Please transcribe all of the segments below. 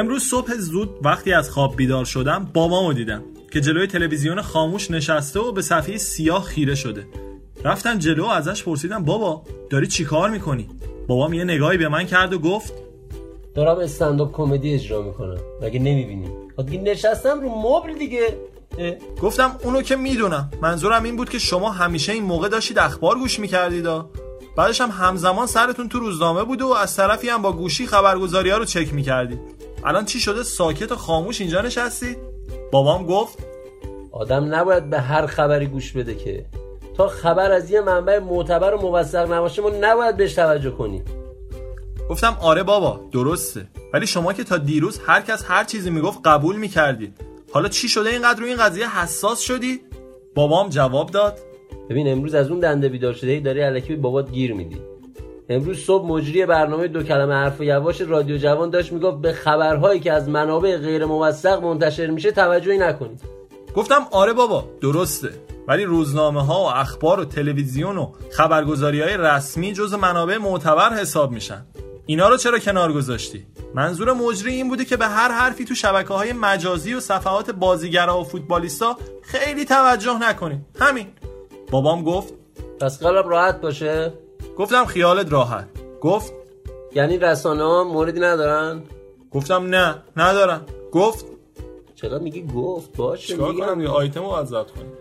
امروز صبح زود وقتی از خواب بیدار شدم بابامو دیدم که جلوی تلویزیون خاموش نشسته و به صفحه سیاه خیره شده. رفتم جلو و ازش پرسیدم بابا داری چی کار میکنی؟ بابام یه نگاهی به من کرد و گفت دارم استندآپ کمدی اجرا میکنم، مگه نمیبینی؟ دیگه نشستم رو مبل دیگه. گفتم اونو که میدونم، منظورم این بود که شما همیشه این موقع داشتید اخبار گوش میکردید، بعدش هم همزمان سرتون تو روزنامه بود و از طرفی هم با گوشی خبرگزاری‌ها رو چک میکردید. الان چی شده ساکت و خاموش اینجا نشستید؟ بابام گفت آدم نباید به هر خبری گوش بده که تا خبر از یه منبع معتبر و موثق نباشه ما نباید بهش توجه کنیم. گفتم آره بابا درسته، ولی شما که تا دیروز هر کس هر چیزی میگفت قبول میکردید، حالا چی شده اینقدر روی این قضیه حساس شدی؟ بابام جواب داد ببین امروز از اون دنده بیدار شده‌ای داری الکی به بابات گیر میدی. امروز صبح مجری برنامه 2 کلمه حرف یواش رادیو جوان داشت میگفت به خبرهایی که از منابع غیر موثق منتشر میشه توجهی نکنید. گفتم آره بابا درسته، ولی روزنامه ها و اخبار و تلویزیون و خبرگزاری‌های رسمی جز منابع معتبر حساب میشن. اینا رو چرا کنار گذاشتی؟ منظور مجری این بوده که به هر حرفی تو شبکه‌های مجازی و صفحات بازیگرا و فوتبالیستا خیلی توجه نکنید. همین. بابام گفت پس قلب راحت باشه؟ گفتم خیالت راحت. گفت یعنی رسانه‌ها موردی ندارن؟ گفتم نه ندارن. گفت چرا میگی گفت؟ باشه چیکار کنم یه آیتم رو ضبط کنیم.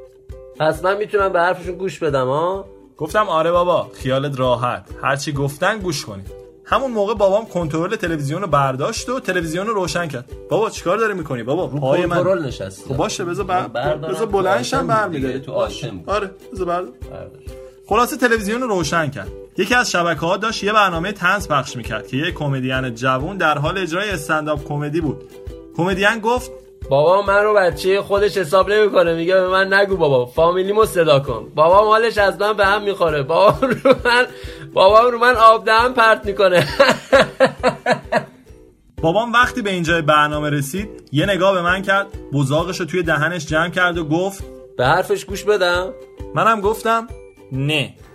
پس من میتونم به حرفشون گوش بدم ها؟ گفتم آره بابا خیالت راحت، هرچی گفتن گوش کنید. همون موقع بابام کنترل تلویزیون رو برداشت و تلویزیون رو روشن کرد. بابا چیکار داری میکنی بابا؟ رو پای من کنترل نشستی. خب باشه بذار بلندشم برمیگردی تو آیتم. آره بذار بردار. خلاصه تلویزیون رو روشن کرد. یکی از شبکه‌ها داشت یه برنامه طنز پخش میکرد که یه کمدین جوان در حال اجرای استندآپ کمدی بود. کمدین گفت بابا من رو بچه خودش حساب نمیکنه، میگه به من نگو بابا، فامیلیمو صدا کن. بابا مالش از من به هم میخوره. بابا رو من آب دهن پرت میکنه. بابام وقتی به اینجای برنامه رسید یه نگاه به من کرد، بزاقشو توی دهنش جمع کرد و گفت به حرفش گوش بدم؟ منم گفتم نه.